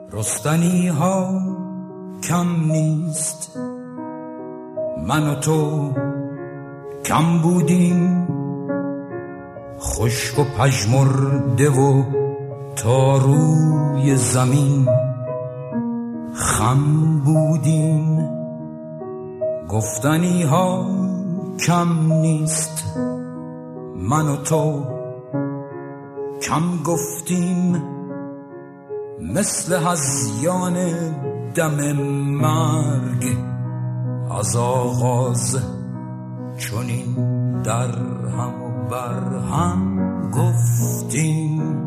رستنی ها کم نیست، من و تو کم بودیم، خشک و پژمرده و تا روی زمین خم بودیم. گفتنی ها کم نیست، من و تو کم گفتیم، مثل هذیان دم مرگ از آغاز چنین در هم و بر هم گفتیم.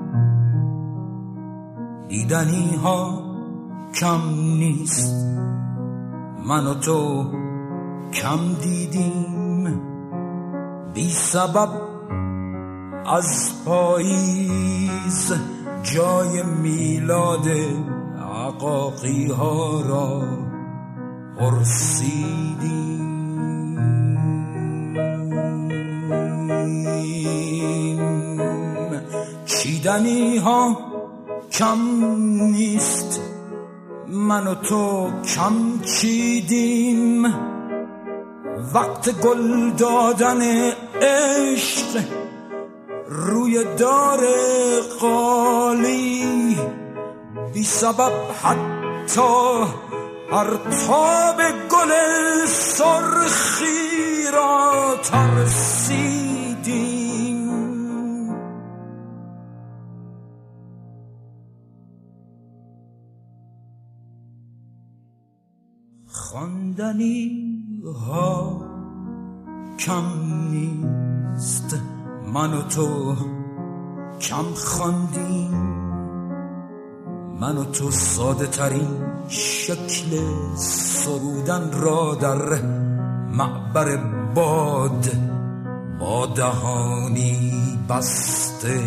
دیدنی ها کم نیست، من و تو کم دیدیم، بی سبب از پاییز جای میلاد عقاقی ها را پرسیدیم. چیدنی ها کم نیست، من و تو کم چیدیم، وقت گل دادن عشق روی دار قالی، بی سبب حتی پرتاب گل سرخی را ترسیدیم. خواندنی ها کم نیست، من و تو کم خواندیم، من و تو ساده ترین شکل سرودن را در معبر باد با دهانی بسته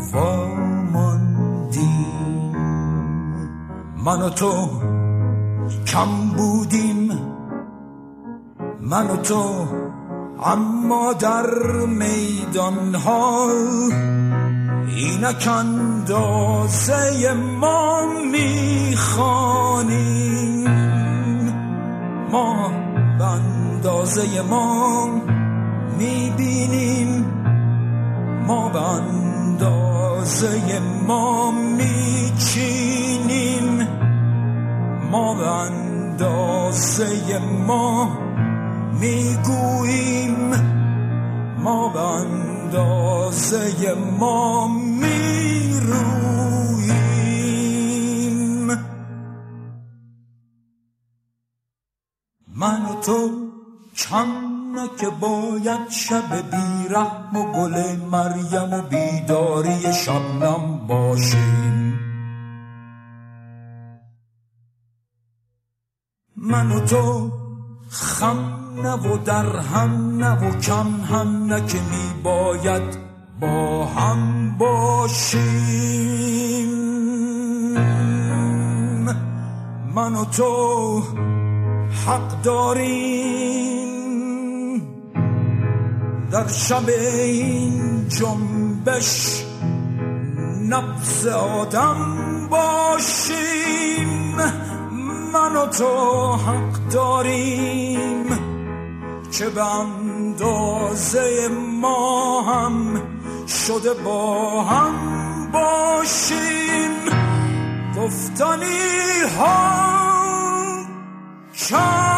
واماندیم. من و تو کم بودیم، من و تو، اما در میدانها اینک اندازه ما میخوانیم. ما به اندازه ما میبینیم، ما به اندازه ما میچینیم، ما به اندازه ما میگوییم، ما به اندازه ما میروییم. من و تو کم نه که باید شب بیرحم و گل مریم و بیداری شبنم باشیم. من و تو خم نه و در هم نه و کم هم نه که می باید با هم باشیم. من و تو حق داریم در شب این جنبش نبض آدم باشیم. من و تو حق داریم که به اندازه ما هم شده با هم باشیم. گفتنی ها